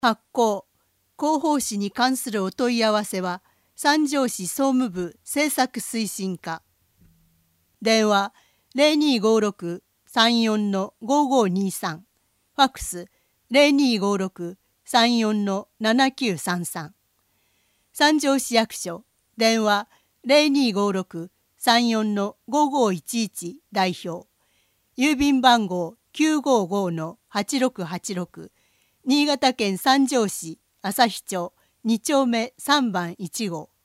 発行・広報誌に関するお問い合わせは、三条市総務部政策推進課。電話0256-34-5523。ファックス0256-34-7933。三条市役所電話0256-34-5511代表。郵便番号955-8686。新潟県三条市朝日町2丁目3番1号。